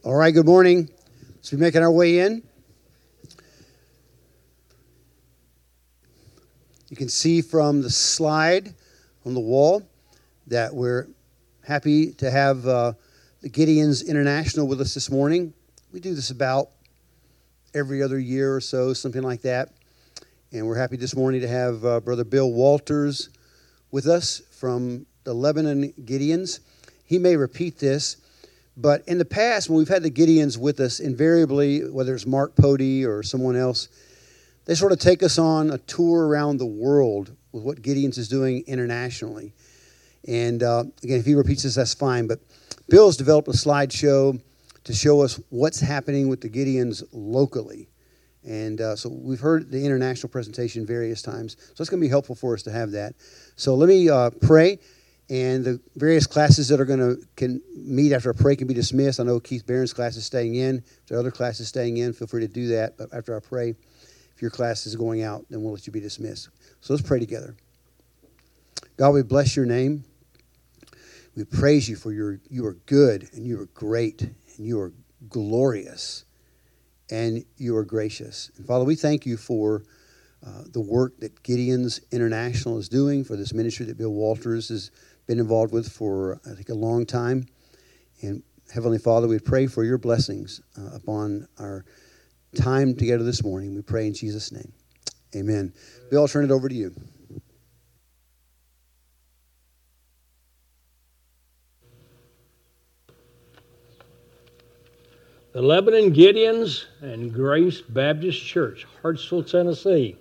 All right, good morning. So we're making our way in. You can see from the slide on the wall that we're happy to have the Gideons International with us this morning. We do this about every other year or so, something like that. And we're happy this morning to have Brother Bill Walters with us from the Lebanon Gideons. He may repeat this, but in the past, when we've had the Gideons with us, invariably, whether it's Mark Pody or someone else, they sort of take us on a tour around the world with what Gideons is doing internationally. And again, if he repeats this, that's fine. But Bill's developed a slideshow to show us what's happening with the Gideons locally. And so we've heard the international presentation various times. So it's going to be helpful for us to have that. So let me pray. And the various classes that can meet after I pray can be dismissed. I know Keith Barron's class is staying in. If there are other classes staying in, feel free to do that. But after I pray, if your class is going out, then we'll let you be dismissed. So let's pray together. God, we bless your name. We praise you for you are good, and you are great, and you are glorious, and you are gracious. And Father, we thank you for the work that Gideons International is doing, for this ministry that Bill Walters has been involved with for, I think, a long time. And Heavenly Father, we pray for your blessings upon our time together this morning. We pray in Jesus' name. Amen. Bill, I'll turn it over to you. The Lebanon Gideons and Grace Baptist Church, Hartsville, Tennessee.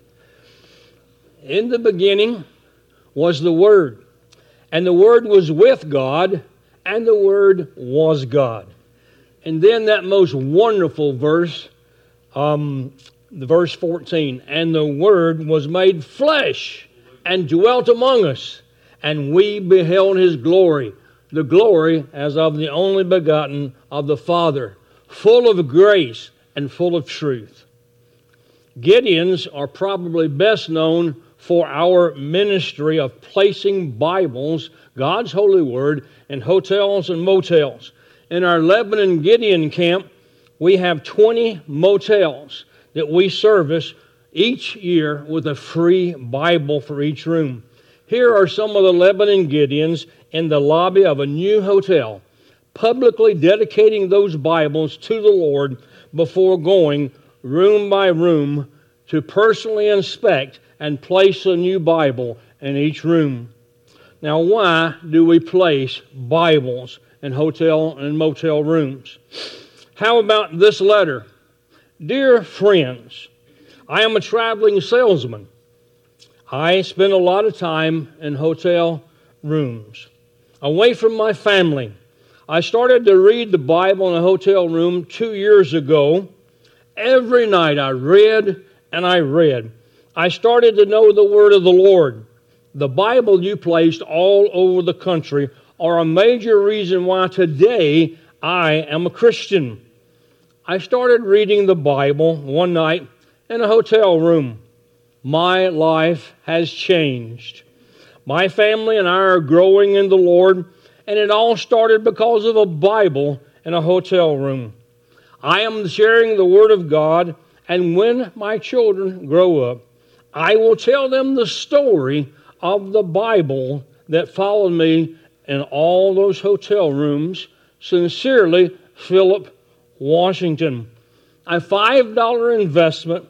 In the beginning was the Word, and the Word was with God, and the Word was God. And then that most wonderful verse, the verse 14, and the Word was made flesh and dwelt among us, and we beheld his glory, the glory as of the only begotten of the Father, full of grace and full of truth. Gideons are probably best known for our ministry of placing Bibles, God's holy word, in hotels and motels. In our Lebanon Gideon camp, we have 20 motels that we service each year with a free Bible for each room. Here are some of the Lebanon Gideons in the lobby of a new hotel, publicly dedicating those Bibles to the Lord before going room by room to personally inspect and place a new Bible in each room. Now, why do we place Bibles in hotel and motel rooms? How about this letter? Dear friends, I am a traveling salesman. I spend a lot of time in hotel rooms, away from my family. I started to read the Bible in a hotel room 2 years ago. Every night I read and I read. I started to know the word of the Lord. The Bible you placed all over the country are a major reason why today I am a Christian. I started reading the Bible one night in a hotel room. My life has changed. My family and I are growing in the Lord, and it all started because of a Bible in a hotel room. I am sharing the Word of God, and when my children grow up, I will tell them the story of the Bible that followed me in all those hotel rooms. Sincerely, Philip Washington. A $5 investment,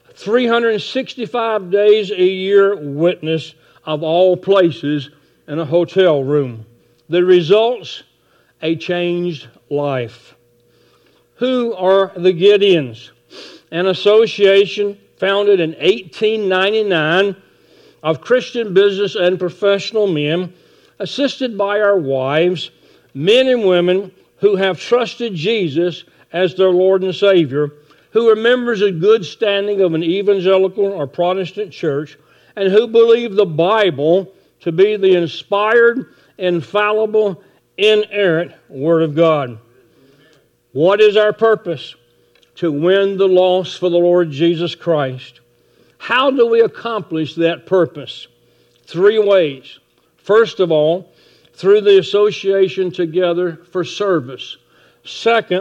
365 days a year witness of all places in a hotel room. The results, a changed life. Who are the Gideons? An association founded in 1899 of Christian business and professional men, assisted by our wives, men and women who have trusted Jesus as their Lord and Savior, who are members in good standing of an evangelical or Protestant church, and who believe the Bible to be the inspired, infallible, inerrant Word of God. What is our purpose? To win the lost for the Lord Jesus Christ. How do we accomplish that purpose? 3 ways. First of all, through the association together for service. Second,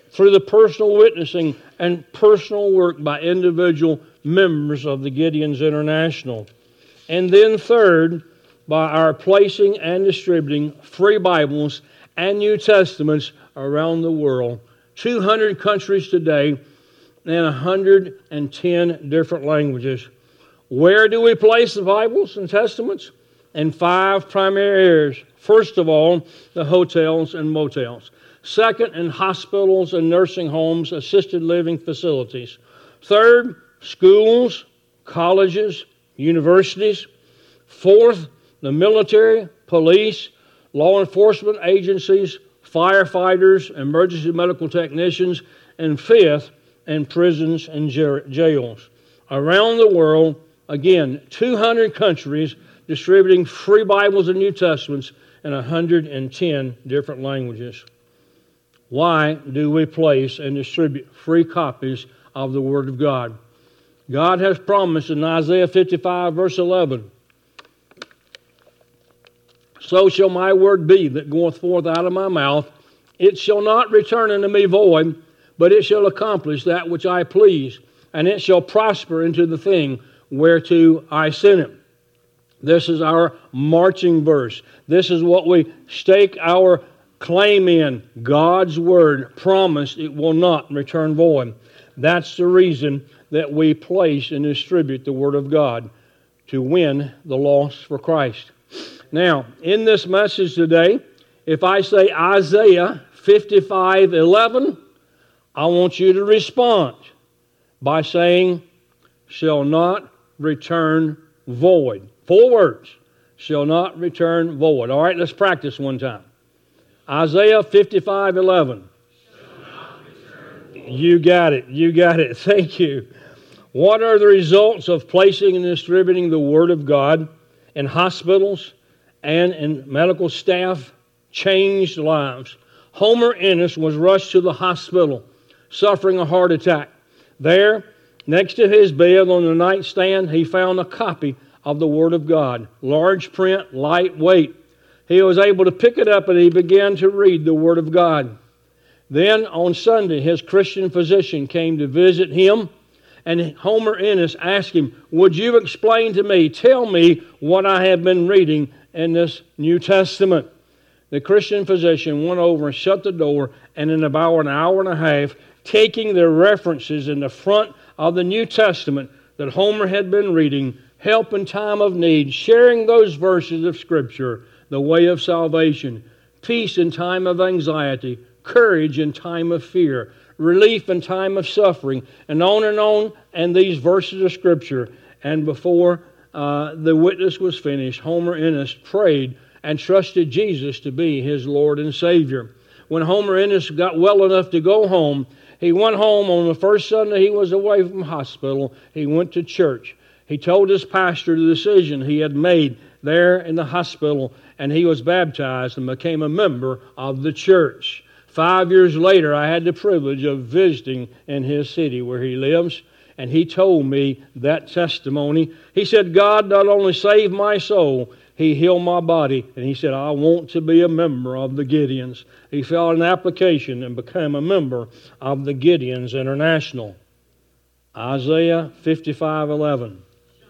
through the personal witnessing and personal work by individual members of the Gideons International. And then third, by our placing and distributing free Bibles and New Testaments around the world. 200 countries today and 110 different languages. Where do we place the Bibles and Testaments? In 5 primary areas. First of all, the hotels and motels. Second, in hospitals and nursing homes, assisted living facilities. Third, schools, colleges, universities. Fourth, the military, police, law enforcement agencies, firefighters, emergency medical technicians. And fifth, in prisons and jails. Around the world, again, 200 countries distributing free Bibles and New Testaments in 110 different languages. Why do we place and distribute free copies of the Word of God? God has promised in Isaiah 55, verse 11, "So shall my word be that goeth forth out of my mouth. It shall not return unto me void, but it shall accomplish that which I please, and it shall prosper into the thing whereto I sent it." This is our marching verse. This is what we stake our claim in. God's Word promised it will not return void. That's the reason that we place and distribute the Word of God, to win the lost for Christ. Now, in this message today, if I say Isaiah 55:11, I want you to respond by saying, "shall not return void." 4 words, "shall not return void." All right, let's practice one time. Isaiah 55:11. You got it. You got it. Thank you. What are the results of placing and distributing the Word of God in hospitals and in medical staff? Changed lives. Homer Ennis was rushed to the hospital, suffering a heart attack. There, next to his bed on the nightstand, he found a copy of the Word of God. Large print, lightweight. He was able to pick it up and he began to read the Word of God. Then on Sunday, his Christian physician came to visit him, and Homer Ennis asked him, "Would you explain to me, tell me what I have been reading in this New Testament?" The Christian physician went over and shut the door, and in about an hour and a half, taking the references in the front of the New Testament that Homer had been reading, help in time of need, sharing those verses of Scripture, the way of salvation, peace in time of anxiety, courage in time of fear, relief in time of suffering, and on, and these verses of Scripture. And before the witness was finished, Homer Ennis prayed and trusted Jesus to be his Lord and Savior. When Homer Ennis got well enough to go home, he went home on the first Sunday he was away from hospital. He went to church. He told his pastor the decision he had made there in the hospital, and he was baptized and became a member of the church. 5 years later, I had the privilege of visiting in his city where he lives, and he told me that testimony. He said, "God not only saved my soul, He healed my body." And he said, "I want to be a member of the Gideons." He filled an application and became a member of the Gideons International. Isaiah 55:11.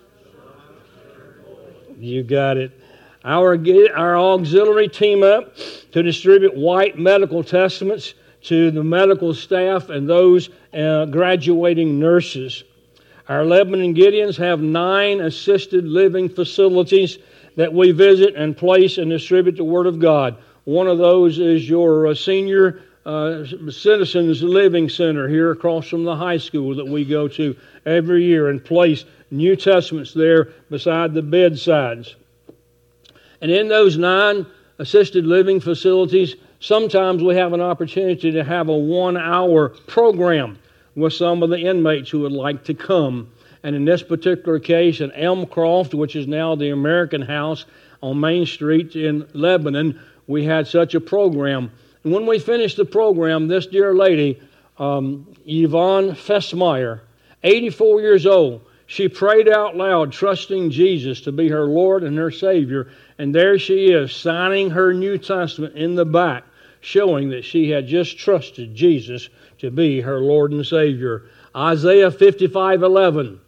You got it. Our auxiliary team up to distribute white medical testaments to the medical staff and those graduating nurses. Our Lebanon Gideons have 9 assisted living facilities that we visit and place and distribute the Word of God. One of those is your senior citizens living center here across from the high school that we go to every year and place New Testaments there beside the bedsides. And in those 9 assisted living facilities, sometimes we have an opportunity to have a 1-hour program with some of the inmates who would like to come. And in this particular case, in Elmcroft, which is now the American House on Main Street in Lebanon, we had such a program. And when we finished the program, this dear lady, Yvonne Fessmeyer, 84 years old, she prayed out loud, trusting Jesus to be her Lord and her Savior. And there she is, signing her New Testament in the back, showing that she had just trusted Jesus to be her Lord and Savior. Isaiah 55:11.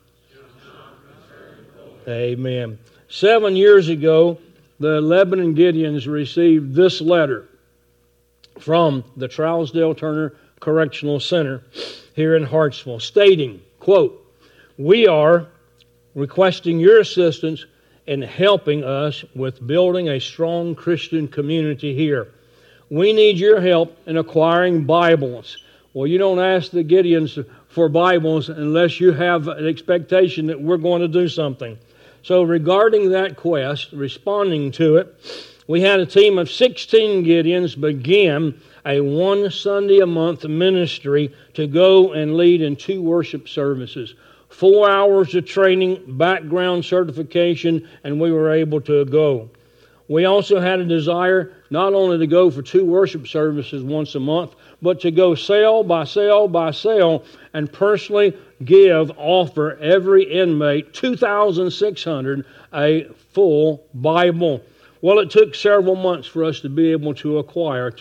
Amen. 7 years ago, the Lebanon Gideons received this letter from the Trousdale Turner Correctional Center here in Hartsville, stating, quote, "We are requesting your assistance in helping us with building a strong Christian community here. We need your help in acquiring Bibles." Well, you don't ask the Gideons for Bibles unless you have an expectation that we're going to do something. So regarding that quest, responding to it, we had a team of 16 Gideons begin a one Sunday a month ministry to go and lead in 2 worship services. 4 hours of training, background certification, and we were able to go. We also had a desire not only to go for 2 worship services once a month, but to go cell by cell by cell and personally offer every inmate 2,600 a full Bible. Well, it took several months for us to be able to acquire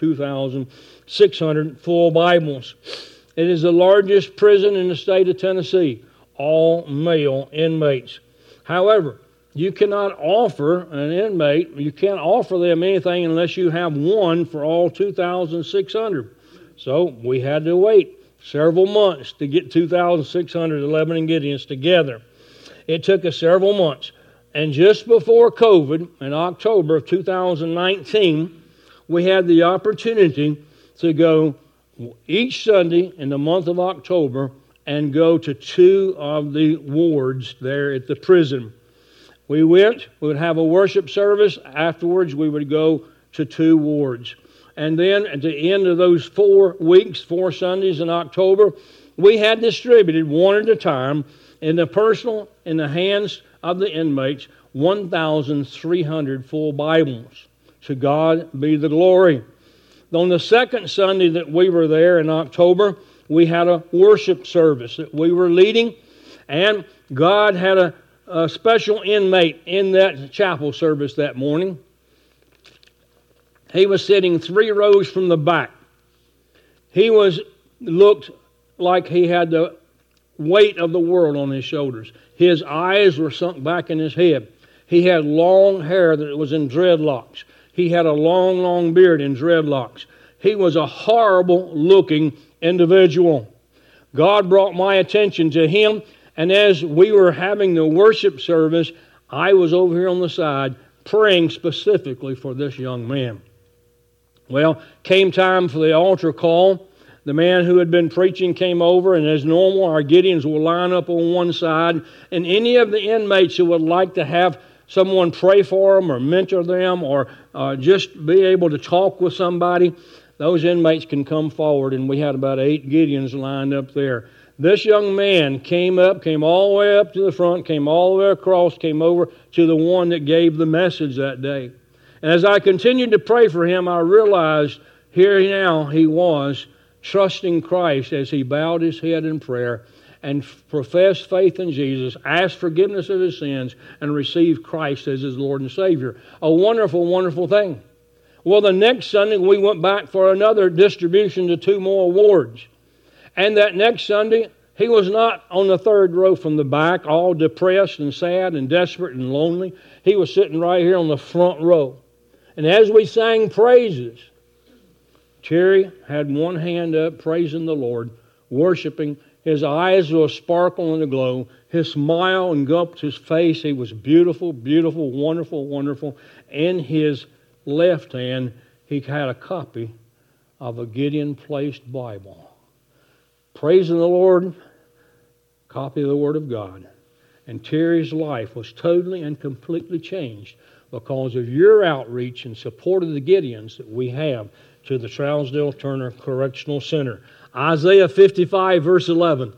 2,600 full Bibles. It is the largest prison in the state of Tennessee, all male inmates. However, you cannot offer an inmate, you can't offer them anything unless you have one for all 2,600. So we had to wait several months to get 2,600 Lebanon Gideons together. It took us several months. And just before COVID, in October of 2019, we had the opportunity to go each Sunday in the month of October and go to 2 of the wards there at the prison. We would have a worship service. Afterwards, we would go to 2 wards. And then at the end of those 4 weeks, 4 Sundays in October, we had distributed one at a time in the hands of the inmates, 1,300 full Bibles. To God be the glory. On the second Sunday that we were there in October, we had a worship service that we were leading, and God had a special inmate in that chapel service that morning. He was sitting 3 rows from the back. He looked like he had the weight of the world on his shoulders. His eyes were sunk back in his head. He had long hair that was in dreadlocks. He had a long, long beard in dreadlocks. He was a horrible-looking individual. God brought my attention to him, and as we were having the worship service, I was over here on the side praying specifically for this young man. Well, came time for the altar call. The man who had been preaching came over, and as normal, our Gideons will line up on one side, and any of the inmates who would like to have someone pray for them or mentor them or just be able to talk with somebody, those inmates can come forward, and we had about 8 Gideons lined up there. This young man came all the way up to the front, came all the way across, came over to the one that gave the message that day. And as I continued to pray for him, I realized here now he was trusting Christ as he bowed his head in prayer and professed faith in Jesus, asked forgiveness of his sins, and received Christ as his Lord and Savior. A wonderful, wonderful thing. Well, the next Sunday, we went back for another distribution to 2 more wards. And that next Sunday, he was not on the 3rd row from the back, all depressed and sad and desperate and lonely. He was sitting right here on the front row. And as we sang praises, Terry had one hand up, praising the Lord, worshiping. His eyes were a sparkle and a glow. His smile engulfed his face. He was beautiful, beautiful, wonderful, wonderful. In his left hand, he had a copy of a Gideon-placed Bible. Praising the Lord, copy of the Word of God. And Terry's life was totally and completely changed because of your outreach and support of the Gideons that we have to the Trousdale Turner Correctional Center. Isaiah 55, verse 11.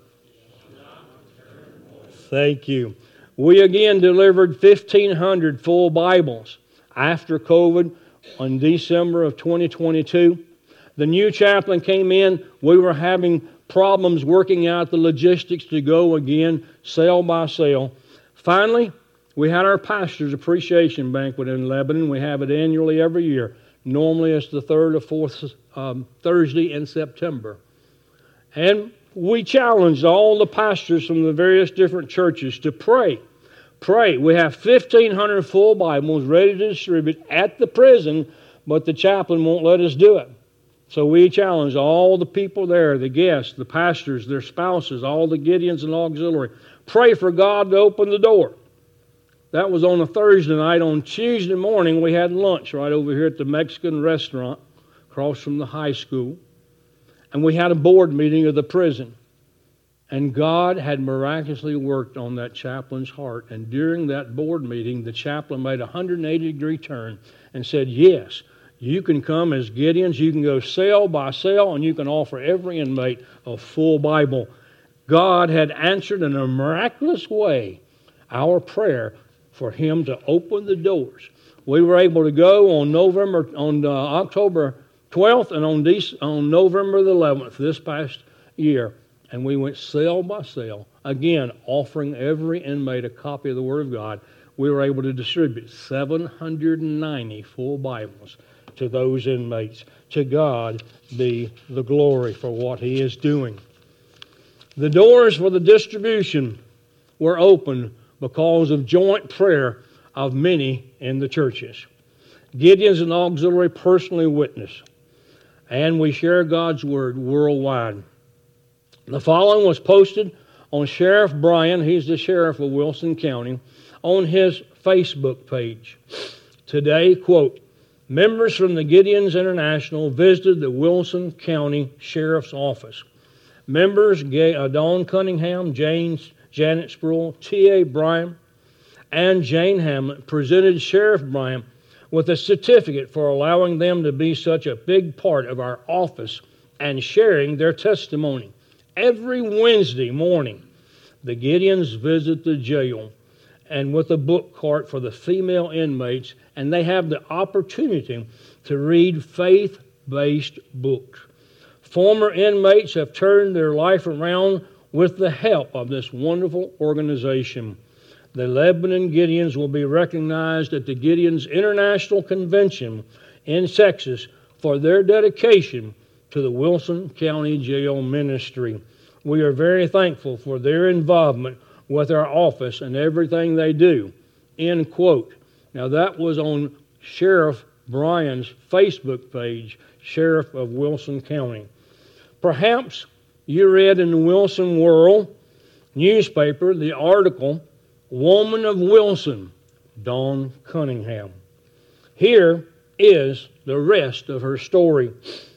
Thank you. We again delivered 1,500 full Bibles after COVID on December of 2022. The new chaplain came in. We were having problems working out the logistics to go again, cell by cell. Finally, we had our pastor's appreciation banquet in Lebanon. We have it annually every year. Normally it's the third or fourth Thursday in September. And we challenged all the pastors from the various different churches to pray. Pray. We have 1,500 full Bibles ready to distribute at the prison, but the chaplain won't let us do it. So we challenged all the people there, the guests, the pastors, their spouses, all the Gideons and auxiliary. Pray for God to open the door. That was on a Thursday night. On Tuesday morning, we had lunch right over here at the Mexican restaurant across from the high school. And we had a board meeting of the prison. And God had miraculously worked on that chaplain's heart. And during that board meeting, the chaplain made a 180-degree turn and said, yes, you can come as Gideons, you can go cell by cell, and you can offer every inmate a full Bible. God had answered in a miraculous way our prayer for him to open the doors. We were able to go on October 12th and on November the 11th this past year, and we went cell by cell, again offering every inmate a copy of the Word of God. We were able to distribute 790 full Bibles to those inmates. To God be the glory for what He is doing. The doors for the distribution were open because of joint prayer of many in the churches. Gideons and auxiliary personally witness, and we share God's Word worldwide. The following was posted on Sheriff Bryan, he's the sheriff of Wilson County, on his Facebook page. Today, quote, members from the Gideons International visited the Wilson County Sheriff's Office. Members Dawn Cunningham, Janet Sproul, T.A. Bryan, and Jane Hamlet presented Sheriff Bryan with a certificate for allowing them to be such a big part of our office and sharing their testimony. Every Wednesday morning, the Gideons visit the jail and with a book cart for the female inmates, and they have the opportunity to read faith-based books. Former inmates have turned their life around with the help of this wonderful organization. The Lebanon Gideons will be recognized at the Gideons International Convention in Texas for their dedication to the Wilson County Jail Ministry. We are very thankful for their involvement with our office and everything they do. End quote. Now that was on Sheriff Bryan's Facebook page, Sheriff of Wilson County. Perhaps you read in the Wilson World newspaper the article, Woman of Wilson, Dawn Cunningham. Here is the rest of her story,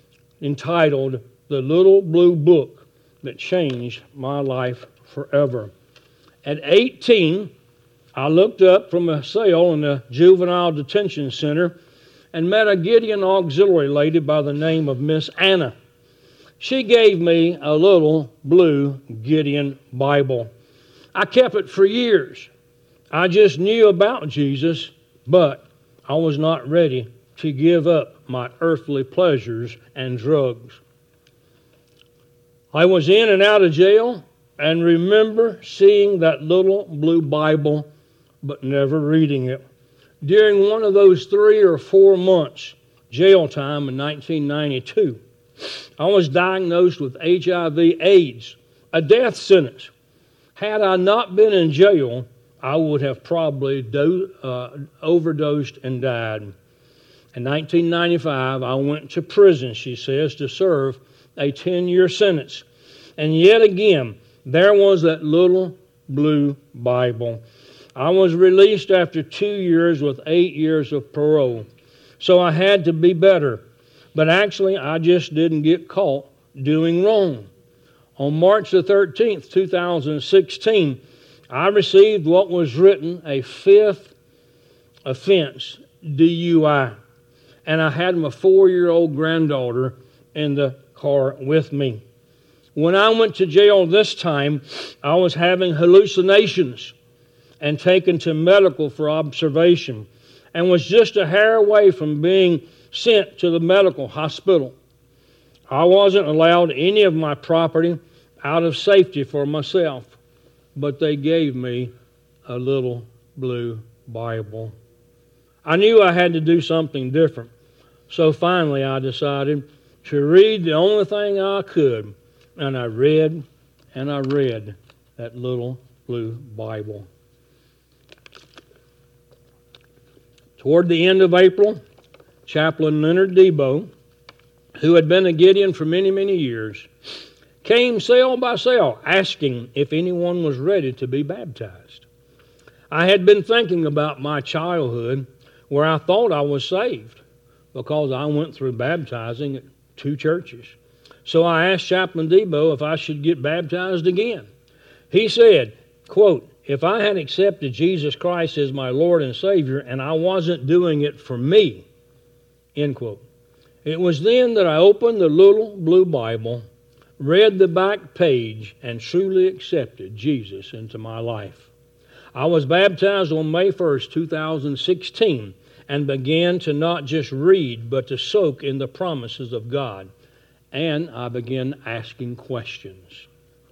entitled The Little Blue Book That Changed My Life Forever. At 18, I looked up from a cell in the juvenile detention center and met a Gideon auxiliary lady by the name of Miss Anna. She gave me a little blue Gideon Bible. I kept it for years. I just knew about Jesus, but I was not ready to give up my earthly pleasures and drugs. I was in and out of jail and remember seeing that little blue Bible, but never reading it. During one of those 3 or 4 months jail time in 1992, I was diagnosed with HIV/AIDS, a death sentence. Had I not been in jail, I would have probably overdosed and died. In 1995, I went to prison, she says, to serve a 10-year sentence. And yet again, there was that little blue Bible. I was released after 2 years with 8 years of parole. So I had to be better. But actually, I just didn't get caught doing wrong. On March the 13th, 2016, I received what was written a 5th offense, DUI. And I had my 4-year-old granddaughter in the car with me. When I went to jail this time, I was having hallucinations and taken to medical for observation and was just a hair away from being sent to the medical hospital. I wasn't allowed any of my property out of safety for myself, but they gave me a little blue Bible. I knew I had to do something different. So finally I decided to read the only thing I could, and I read that little blue Bible. Toward the end of April, Chaplain Leonard Debo, who had been a Gideon for many, many years, came cell by cell asking if anyone was ready to be baptized. I had been thinking about my childhood where I thought I was saved because I went through baptizing at 2 churches. So I asked Chaplain Debo if I should get baptized again. He said, quote, "If I had accepted Jesus Christ as my Lord and Savior and I wasn't doing it for me," end quote. It was then that I opened the little blue Bible, read the back page, and truly accepted Jesus into my life. I was baptized on May 1st, 2016, and began to not just read, but to soak in the promises of God. And I began asking questions.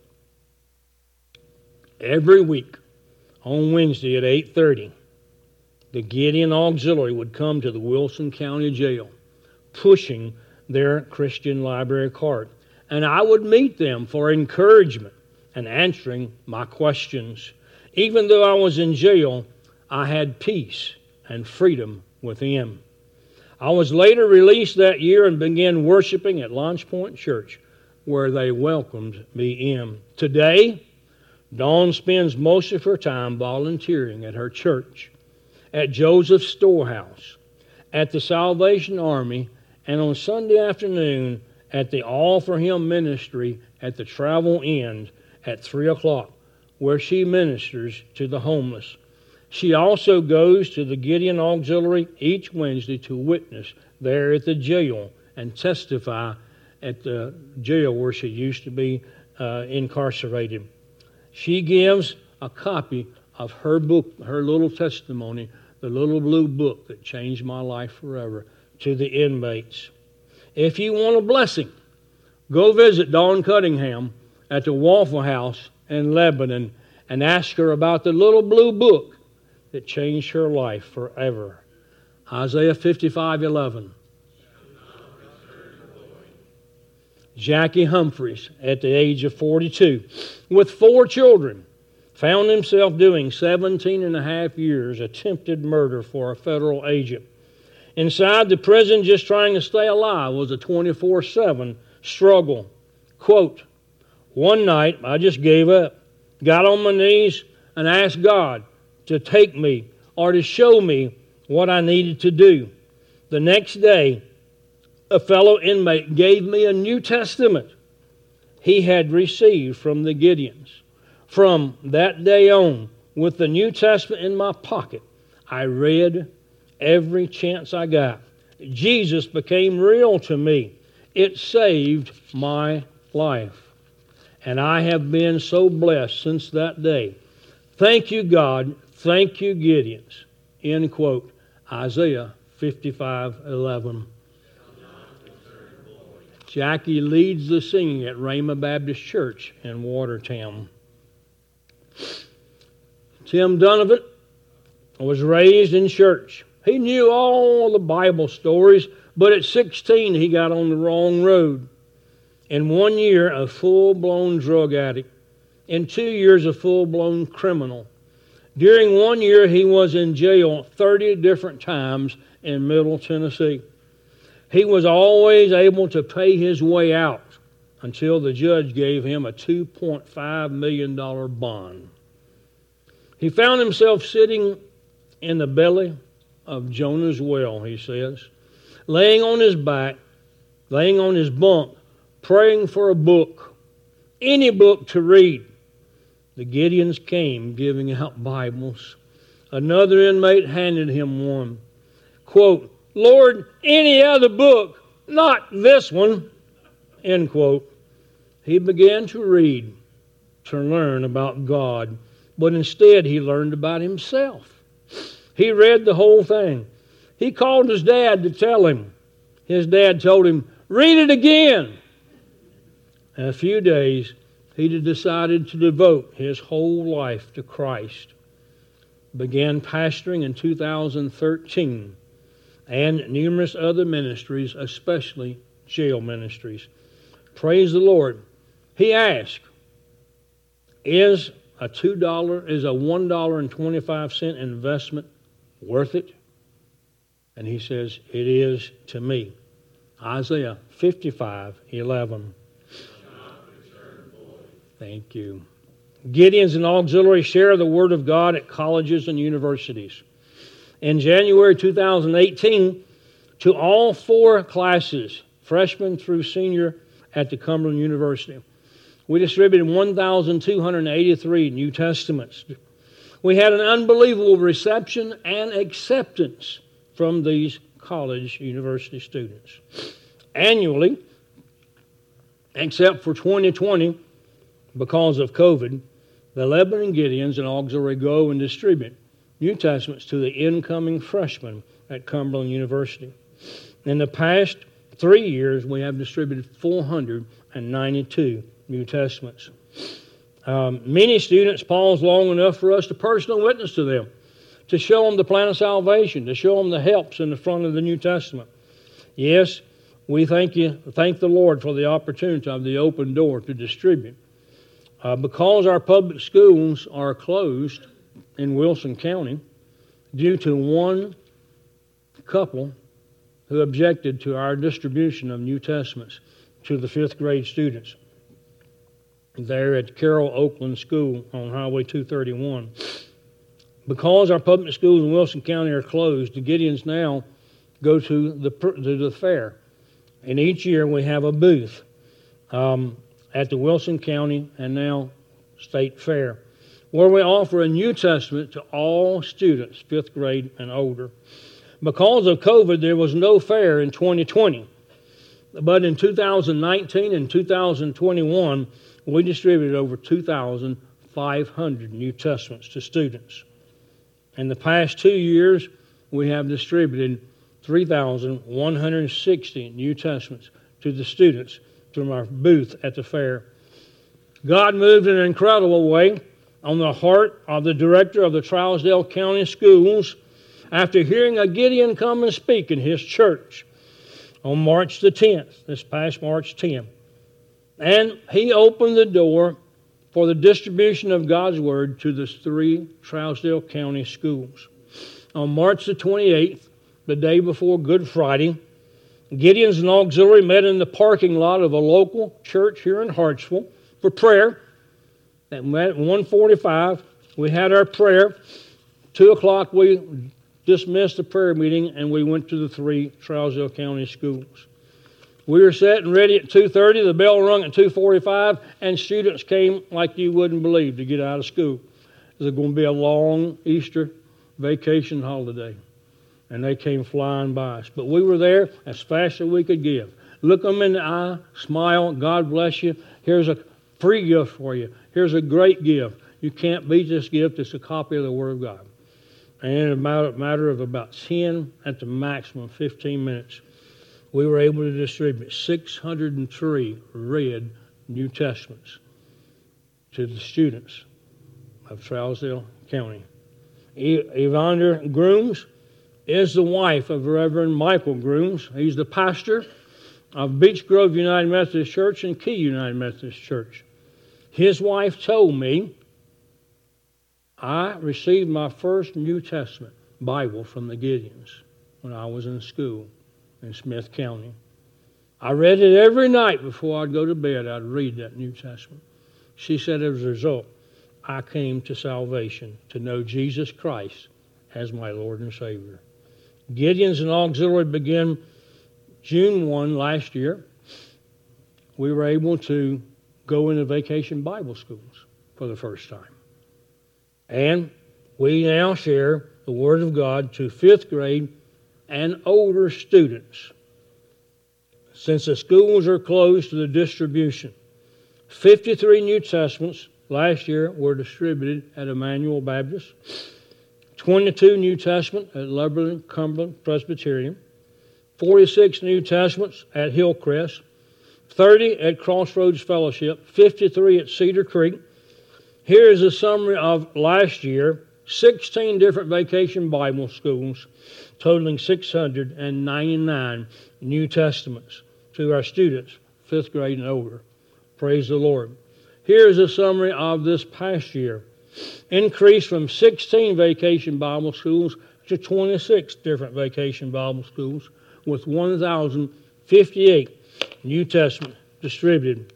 Every week, on Wednesday at 8:30, the Gideon Auxiliary would come to the Wilson County Jail, pushing their Christian library cart. And I would meet them for encouragement and answering my questions. Even though I was in jail, I had peace and freedom within. I was later released that year and began worshiping at Launch Point Church, where they welcomed me in. Today, Dawn spends most of her time volunteering at her church, at Joseph's Storehouse, at the Salvation Army, and on Sunday afternoon at the All for Him ministry at the Travel Inn at 3 o'clock, where she ministers to the homeless. She also goes to the Gideon Auxiliary each Wednesday to witness there at the jail and testify at the jail where she used to be incarcerated. She gives a copy of her book, her little testimony, the little blue book that changed my life forever, to the inmates. If you want a blessing, go visit Dawn Cunningham at the Waffle House in Lebanon and ask her about the little blue book that changed her life forever. Isaiah 55:11. Jackie Humphreys, at the age of 42, with 4 children, found himself doing 17 and a half years attempted murder for a federal agent. Inside the prison, just trying to stay alive was a 24/7 struggle. Quote, "One night I just gave up, got on my knees and asked God to take me or to show me what I needed to do. The next day, a fellow inmate gave me a New Testament he had received from the Gideons. From that day on, with the New Testament in my pocket, I read every chance I got. Jesus became real to me. It saved my life. And I have been so blessed since that day. Thank you, God. Thank you, Gideons." End quote. Isaiah 55:11. Jackie leads the singing at Rhema Baptist Church in Watertown. Tim Donovan was raised in church. He knew all the Bible stories, but at 16 he got on the wrong road. In 1 year, a full-blown drug addict. In 2 years, a full-blown criminal. During 1 year, he was in jail 30 different times in Middle Tennessee. He was always able to pay his way out until the judge gave him a $2.5 million bond. He found himself sitting in the belly of Jonah's well, he says, laying on his back, laying on his bunk, praying for a book, any book to read. The Gideons came giving out Bibles. Another inmate handed him one. Quote, "Lord, any other book, not this one." End quote. He began to read, to learn about God, but instead he learned about himself. He read the whole thing. He called his dad to tell him. His dad told him, "Read it again." In a few days, he decided to devote his whole life to Christ. Began pastoring in 2013. and numerous other ministries, especially jail ministries. Praise the Lord. He asked, is a $1.25 investment worth it? And he says, it is to me. Isaiah 55:11. Thank you. Gideons and auxiliaries share the Word of God at colleges and universities. In January 2018, to all 4 classes, freshman through senior at the Cumberland University, we distributed 1,283 New Testaments. We had an unbelievable reception and acceptance from these college university students. Annually, except for 2020, because of COVID, the Lebanon Gideons and auxiliary go and distribute New Testaments to the incoming freshmen at Cumberland University. In the past 3 years, we have distributed 492 New Testaments. Many students pause long enough for us to personally witness to them, to show them the plan of salvation, to show them the helps in the front of the New Testament. Yes, we thank the Lord for the opportunity of the open door to distribute. Because our public schools are closed in Wilson County due to one couple who objected to our distribution of New Testaments to the 5th grade students there at Carroll Oakland School on Highway 231. Because our public schools in Wilson County are closed, the Gideons now go to the fair. And each year we have a booth at the Wilson County and now State Fair, where we offer a New Testament to all students, 5th grade and older. Because of COVID, there was no fair in 2020. But in 2019 and 2021, we distributed over 2,500 New Testaments to students. In the past 2 years, we have distributed 3,160 New Testaments to the students from our booth at the fair. God moved in an incredible way on the heart of the director of the Trousdale County Schools after hearing a Gideon come and speak in his church on March the 10th, this past March 10th. And he opened the door for the distribution of God's Word to the 3 Trousdale County schools. On March the 28th, the day before Good Friday, Gideons and auxiliary met in the parking lot of a local church here in Hartsville for prayer. At 1:45, we had our prayer. 2 o'clock, we dismissed the prayer meeting, and we went to the 3 Trousdale County schools. We were set and ready at 2:30. The bell rung at 2:45, and students came like you wouldn't believe to get out of school. It was going to be a long Easter vacation holiday, and they came flying by us. But we were there as fast as we could give. Look them in the eye, smile, God bless you. Here's a free gift for you. Here's a great gift. You can't beat this gift. It's a copy of the Word of God. And in a matter of about 10, at the maximum 15 minutes, we were able to distribute 603 read New Testaments to the students of Trousdale County. Evander Grooms is the wife of Reverend Michael Grooms. He's the pastor of Beech Grove United Methodist Church and Key United Methodist Church. His wife told me, I received my first New Testament Bible from the Gideons when I was in school in Smith County. I read it every night before I'd go to bed. I'd read that New Testament. She said, as a result, I came to salvation, to know Jesus Christ as my Lord and Savior. Gideons and auxiliary began June 1 last year. We were able to go into vacation Bible schools for the first time. And we now share the Word of God to 5th grade and older students. Since the schools are closed to the distribution, 53 New Testaments last year were distributed at Emmanuel Baptist, 22 New Testaments at Lebanon Cumberland Presbyterian, 46 New Testaments at Hillcrest, 30 at Crossroads Fellowship, 53 at Cedar Creek. Here is a summary of last year. 16 different vacation Bible schools, totaling 699 New Testaments to our students, 5th grade and older. Praise the Lord. Here's a summary of this past year. Increased from 16 vacation Bible schools to 26 different vacation Bible schools with 1,058 New Testament distributed.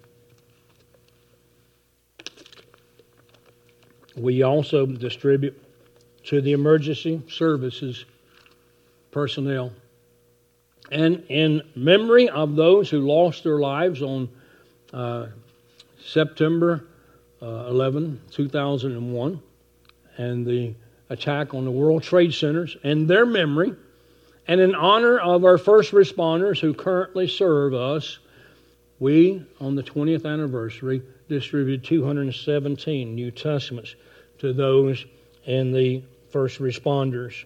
We also distribute to the emergency services personnel. And in memory of those who lost their lives on September 11, 2001, and the attack on the World Trade Centers, and their memory, and in honor of our first responders who currently serve us, we, on the 20th anniversary, distributed 217 New Testaments to those in the first responders.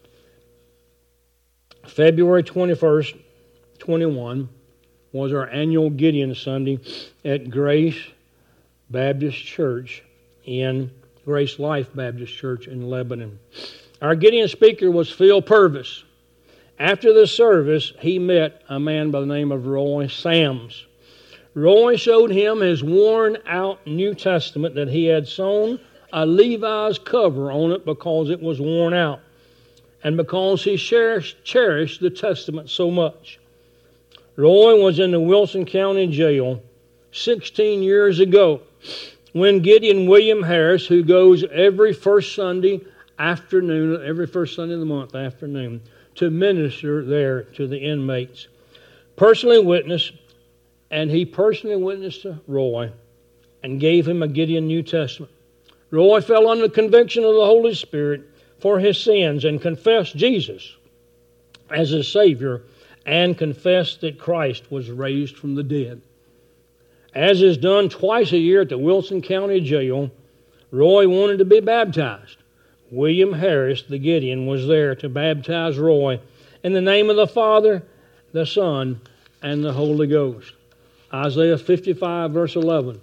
February 21st, 21 was our annual Gideon Sunday at Grace Baptist Church in Grace Life Baptist Church in Lebanon. Our Gideon speaker was Phil Purvis. After the service, he met a man by the name of Roy Sams. Roy showed him his worn-out New Testament that he had sewn a Levi's cover on it because it was worn out and because he cherished the Testament so much. Roy was in the Wilson County Jail 16 years ago when Gideon William Harris, who goes every first Sunday afternoon, every first Sunday of the month afternoon, to minister there to the inmates, he personally witnessed to Roy and gave him a Gideon New Testament. Roy fell under the conviction of the Holy Spirit for his sins and confessed Jesus as his Savior and confessed that Christ was raised from the dead. As is done twice a year at the Wilson County Jail, Roy wanted to be baptized. William Harris, the Gideon, was there to baptize Roy in the name of the Father, the Son, and the Holy Ghost. Isaiah 55, verse 11.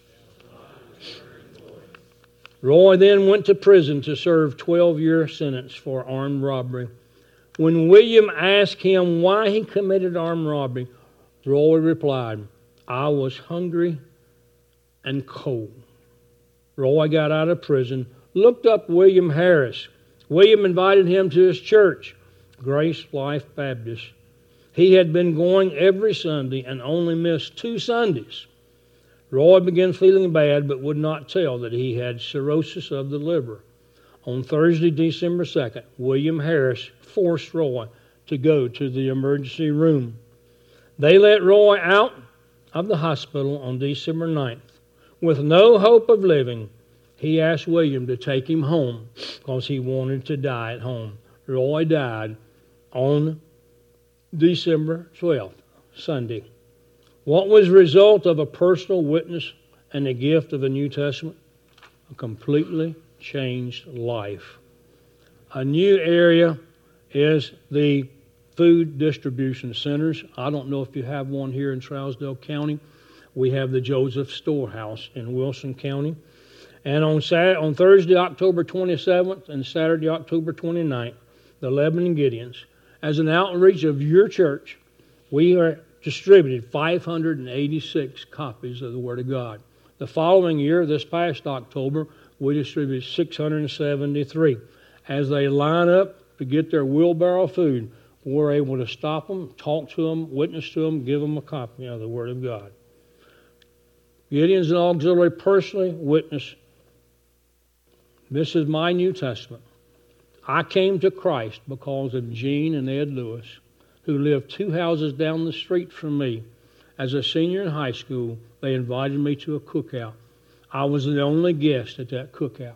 Roy then went to prison to serve 12-year sentence for armed robbery. When William asked him why he committed armed robbery, Roy replied, "I was hungry and cold." Roy got out of prison, looked up William Harris. William invited him to his church, Grace Life Baptist. He had been going every Sunday and only missed 2 Sundays. Roy began feeling bad but would not tell that he had cirrhosis of the liver. On Thursday, December 2nd, William Harris forced Roy to go to the emergency room. They let Roy out of the hospital on December 9th. With no hope of living, he asked William to take him home because he wanted to die at home. Roy died on December 12th, Sunday. What was the result of a personal witness and the gift of a New Testament? A completely changed life. A new area is the food distribution centers. I don't know if you have one here in Trousdale County. We have the Joseph Storehouse in Wilson County. And on Thursday, October 27th and Saturday, October 29th, the Lebanon Gideons, as an outreach of your church, we are distributed 586 copies of the Word of God. The following year, this past October, we distributed 673. As they line up to get their wheelbarrow food, we're able to stop them, talk to them, witness to them, give them a copy of the Word of God. Gideons and Auxiliary personally witness, this is my New Testament. I came to Christ because of Gene and Ed Lewis, who lived 2 houses down the street from me. As a senior in high school, they invited me to a cookout. I was the only guest at that cookout.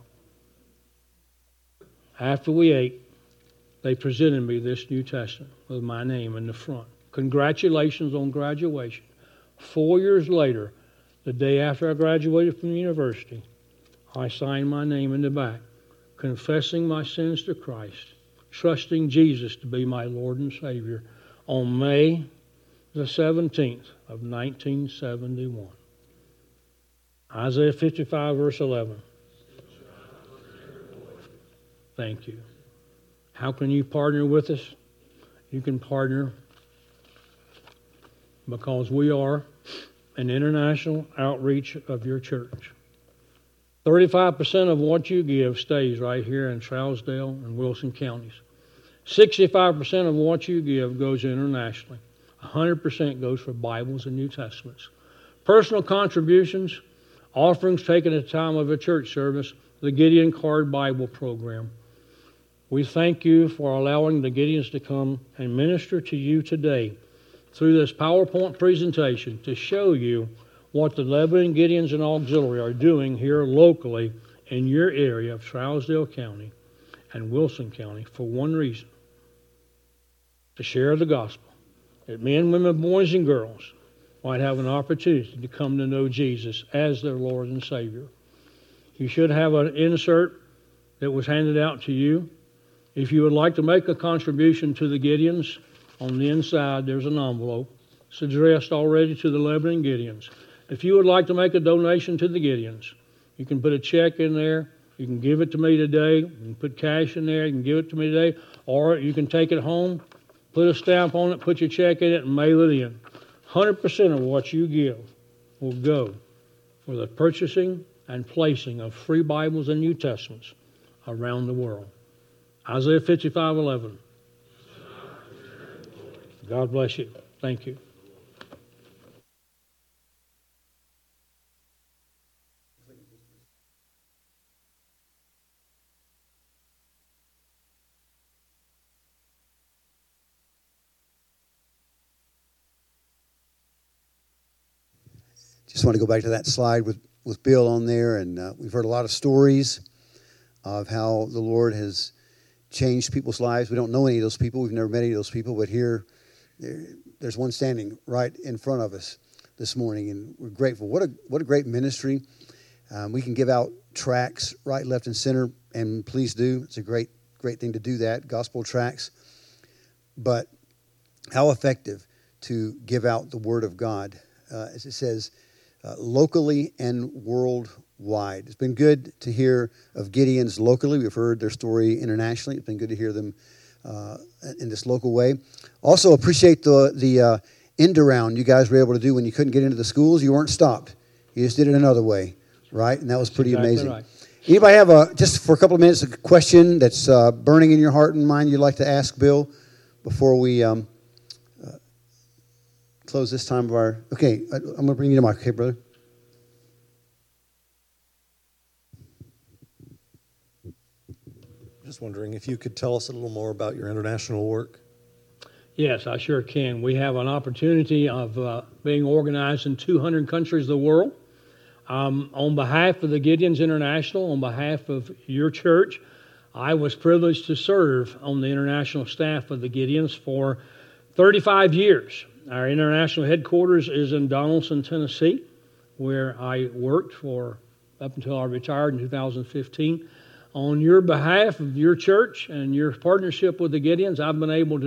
After we ate, they presented me this New Testament with my name in the front. Congratulations on graduation. 4 years later, the day after I graduated from the university, I signed my name in the back, confessing my sins to Christ, trusting Jesus to be my Lord and Savior on May the 17th of 1971. Isaiah 55, verse 11. thank you. How can you partner with us? You can partner because we are an international outreach of your church. 35% of what you give stays right here in Trousdale and Wilson counties. 65% of what you give goes internationally. 100% goes for Bibles and New Testaments. Personal contributions, offerings taken at the time of a church service, the Gideon Card Bible program. We thank you for allowing the Gideons to come and minister to you today through this PowerPoint presentation to show you what the Lebanon Gideons and Auxiliary are doing here locally in your area of Trousdale County and Wilson County for one reason: to share the gospel, that men, women, boys, and girls might have an opportunity to come to know Jesus as their Lord and Savior. You should have an insert that was handed out to you. If you would like to make a contribution to the Gideons, on the inside there's an envelope. It's addressed already to the Lebanon Gideons. If you would like to make a donation to the Gideons, you can put a check in there. You can give it to me today. You can put cash in there. You can give it to me today. Or you can take it home, put a stamp on it, put your check in it, and mail it in. 100% of what you give will go for the purchasing and placing of free Bibles and New Testaments around the world. Isaiah 55:11. God bless you. Thank you. Just want to go back to that slide with Bill on there, and we've heard a lot of stories of how the Lord has changed people's lives. We don't know any of those people. We've never met any of those people, but here, there's one standing right in front of us this morning, and we're grateful. What a great ministry. We can give out tracts right, left, and center, and please do. It's a great thing to do that, gospel tracts. But how effective to give out the Word of God, as it says, locally and worldwide. It's been good to hear of Gideons locally. We've heard their story internationally. It's been good to hear them in this local way. Also appreciate the end around you guys were able to do when you couldn't get into the schools. You weren't stopped. You just did it another way, right? And that was pretty amazing. Right. Anybody have just for a couple of minutes, a question that's burning in your heart and mind you'd like to ask Bill before we close this time of our... Okay, I'm going to bring you to Mike. Okay, brother? Just wondering if you could tell us a little more about your international work. Yes, I sure can. We have an opportunity of being organized in 200 countries of the world. On behalf of the Gideons International, on behalf of your church, I was privileged to serve on the international staff of the Gideons for 35 years. Our international headquarters is in Donaldson, Tennessee, where I worked for up until I retired in 2015. On your behalf of your church and your partnership with the Gideons, I've been able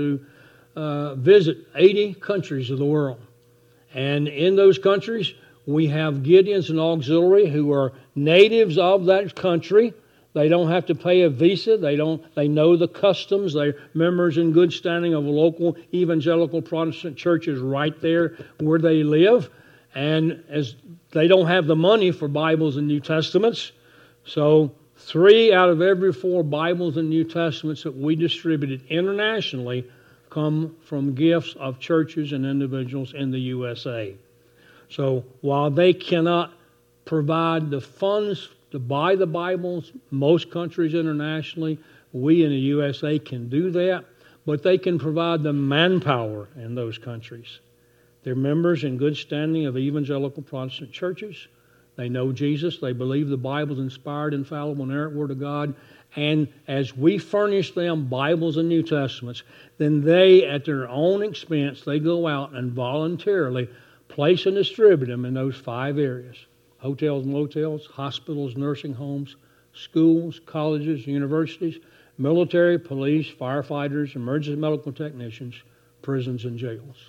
to visit 80 countries of the world. And in those countries, we have Gideons and Auxiliary who are natives of that country. They don't have to pay a visa. They know the customs. They're members in good standing of local evangelical Protestant churches right there where they live. And as they don't have the money for Bibles and New Testaments, so 3 out of every 4 Bibles and New Testaments that we distributed internationally come from gifts of churches and individuals in the USA. So while they cannot provide the funds to buy the Bibles, most countries internationally, we in the USA can do that, but they can provide the manpower in those countries. They're members in good standing of evangelical Protestant churches. They know Jesus. They believe the Bible's inspired, infallible, inerrant Word of God. And as we furnish them Bibles and New Testaments, then they, at their own expense, they go out and voluntarily place and distribute them in those 5 areas: hotels and motels, hospitals, nursing homes, schools, colleges, universities, military, police, firefighters, emergency medical technicians, prisons, and jails.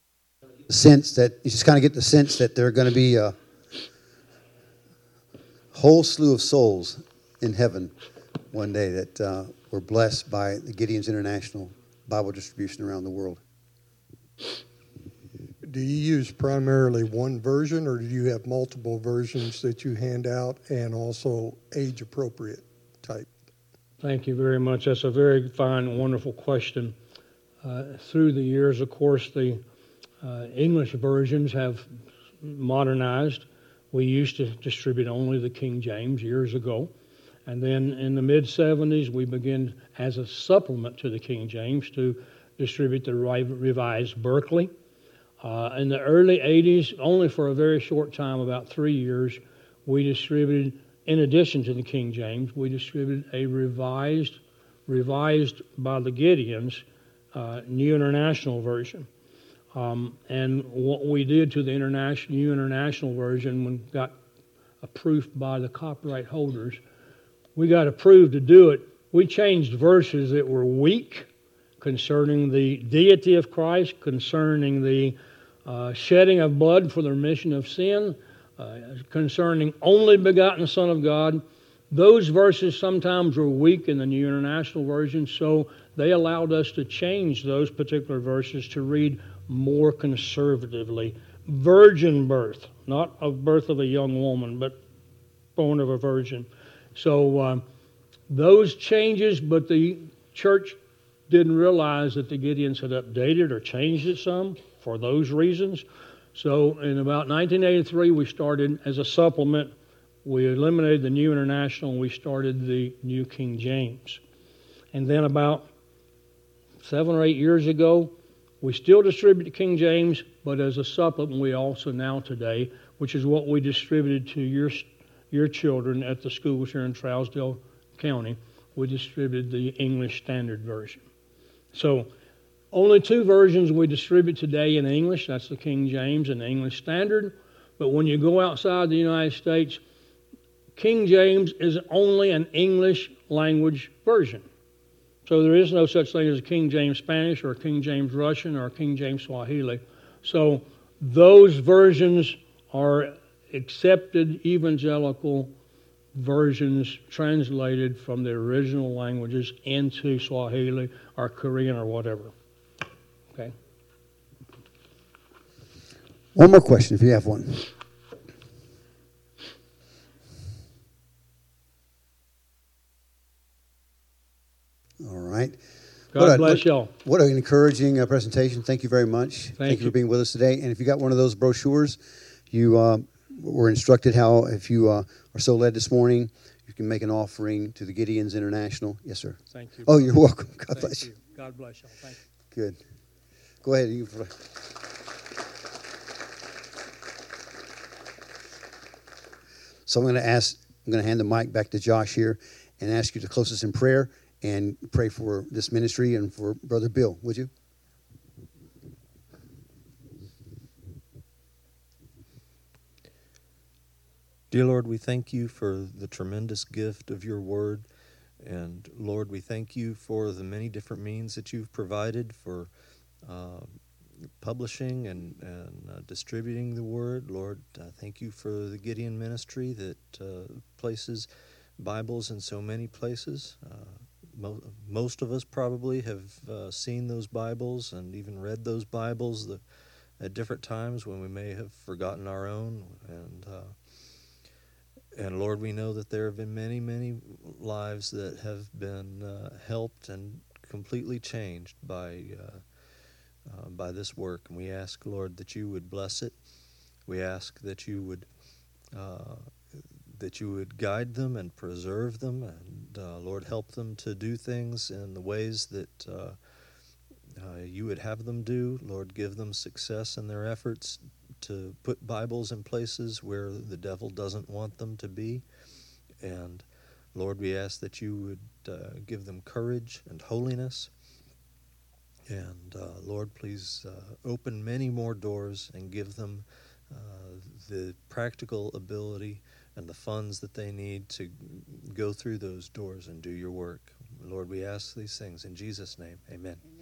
Sense that you just kind of get the sense that they're going to be whole slew of souls in heaven one day that were blessed by the Gideon's International Bible distribution around the world. Do you use primarily one version, or do you have multiple versions that you hand out, and also age-appropriate type? Thank you very much. That's a very fine, wonderful question. Through the years, of course, the English versions have modernized. We used to distribute only the King James years ago. And then in the mid-'70s, we began as a supplement to the King James to distribute the Revised Berkeley. In the early 80s, only for a very short time, about 3 years, we distributed, in addition to the King James, we distributed a revised by the Gideons, New International Version. And what we did to the New International Version, when it got approved by the copyright holders, we got approved to do it. We changed verses that were weak concerning the deity of Christ, concerning the shedding of blood for the remission of sin, concerning only begotten Son of God. Those verses sometimes were weak in the New International Version, so they allowed us to change those particular verses to read more conservatively. Virgin birth, not a birth of a young woman, but born of a virgin. So those changes, but the church didn't realize that the Gideons had updated or changed it some for those reasons. So in about 1983, we started as a supplement. We eliminated the New International and we started the New King James. And then about 7 or 8 years ago, we still distribute the King James, but as a supplement, we also now today, which is what we distributed to your children at the schools here in Trousdale County, we distributed the English Standard Version. So only 2 versions we distribute today in English. That's the King James and the English Standard. But when you go outside the United States, King James is only an English language version. So there is no such thing as a King James Spanish or a King James Russian or a King James Swahili. So those versions are accepted evangelical versions translated from the original languages into Swahili or Korean or whatever. Okay. One more question, if you have one. All right. God bless y'all. What an encouraging presentation. Thank you very much. Thank you for being with us today. And if you got one of those brochures, you were instructed how, if you are so led this morning, you can make an offering to the Gideons International. Yes, sir. Thank you. Oh, you're welcome. God bless you. God bless y'all. Thank you. Good. Go ahead. So I'm going to hand the mic back to Josh here and ask you to close us in prayer and pray for this ministry and for Brother Bill, would you? Dear Lord, we thank you for the tremendous gift of your word. And Lord, we thank you for the many different means that you've provided for publishing and distributing the word. Lord, thank you for the Gideon ministry that places Bibles in so many places. Most of us probably have seen those Bibles and even read those Bibles at different times when we may have forgotten our own. And Lord, we know that there have been many, many lives that have been helped and completely changed by this work. And we ask, Lord, that you would bless it. We ask that you would guide them and preserve them, and Lord, help them to do things in the ways that you would have them do. Lord, give them success in their efforts to put Bibles in places where the devil doesn't want them to be. And Lord, we ask that you would give them courage and holiness. And Lord, please open many more doors and give them the practical ability and the funds that they need to go through those doors and do your work. Lord, we ask these things in Jesus' name. Amen.